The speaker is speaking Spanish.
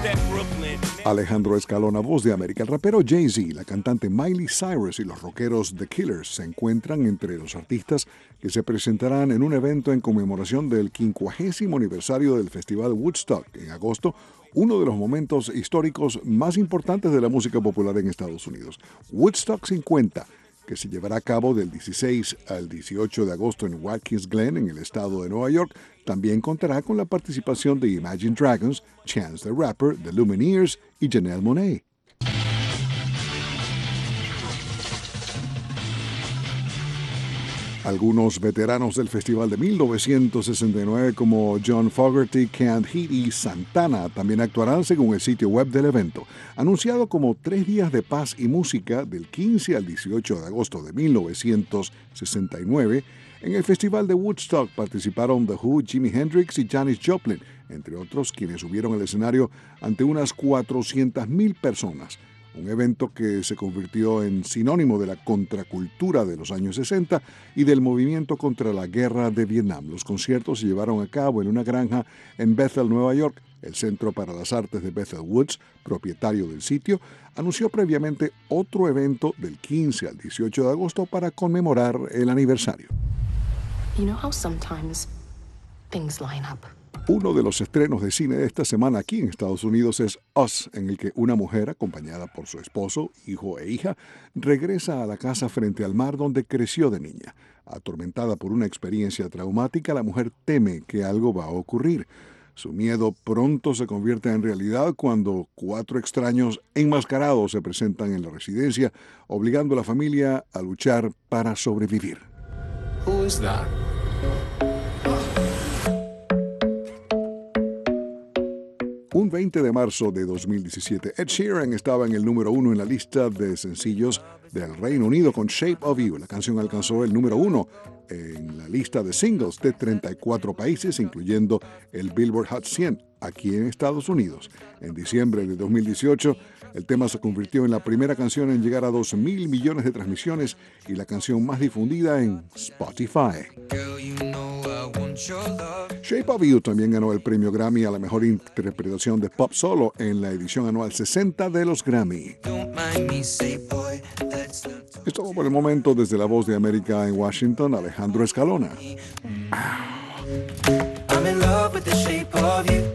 Alejandro Escalona, Voz de América. El rapero Jay-Z, la cantante Miley Cyrus y los rockeros The Killers se encuentran entre los artistas que se presentarán en un evento en conmemoración del 50º aniversario del Festival Woodstock en agosto, uno de los momentos históricos más importantes de la música popular en Estados Unidos. Woodstock 50, que se llevará a cabo del 16 al 18 de agosto en Watkins Glen, en el estado de Nueva York, también contará con la participación de Imagine Dragons, Chance the Rapper, The Lumineers y Janelle Monáe. Algunos veteranos del festival de 1969 como John Fogerty, Canned Heat y Santana también actuarán según el sitio web del evento. Anunciado como 3 días de paz y música del 15 al 18 de agosto de 1969, en el festival de Woodstock participaron The Who, Jimi Hendrix y Janis Joplin, entre otros quienes subieron al escenario ante unas 400,000 personas. Un evento que se convirtió en sinónimo de la contracultura de los años 60 y del movimiento contra la guerra de Vietnam. Los conciertos se llevaron a cabo en una granja en Bethel, Nueva York. El Centro para las Artes de Bethel Woods, propietario del sitio, anunció previamente otro evento del 15 al 18 de agosto para conmemorar el aniversario. You know how sometimes things line up. Uno de los estrenos de cine de esta semana aquí en Estados Unidos es Us, en el que una mujer, acompañada por su esposo, hijo e hija, regresa a la casa frente al mar donde creció de niña. Atormentada por una experiencia traumática, la mujer teme que algo va a ocurrir. Su miedo pronto se convierte en realidad cuando 4 extraños enmascarados se presentan en la residencia, obligando a la familia a luchar para sobrevivir. Who is that? Un 20 de marzo de 2017, Ed Sheeran estaba en el número 1 en la lista de sencillos del Reino Unido con Shape of You. La canción alcanzó el número 1 en la lista de singles de 34 países, incluyendo el Billboard Hot 100 aquí en Estados Unidos. En diciembre de 2018, el tema se convirtió en la primera canción en llegar a 2,000 millones de transmisiones y la canción más difundida en Spotify. Shape of You también ganó el premio Grammy a la mejor interpretación de pop solo en la edición anual 60 de los Grammy. Es todo por el momento. Desde la Voz de América en Washington, Alejandro Escalona. I'm in love with the shape of you.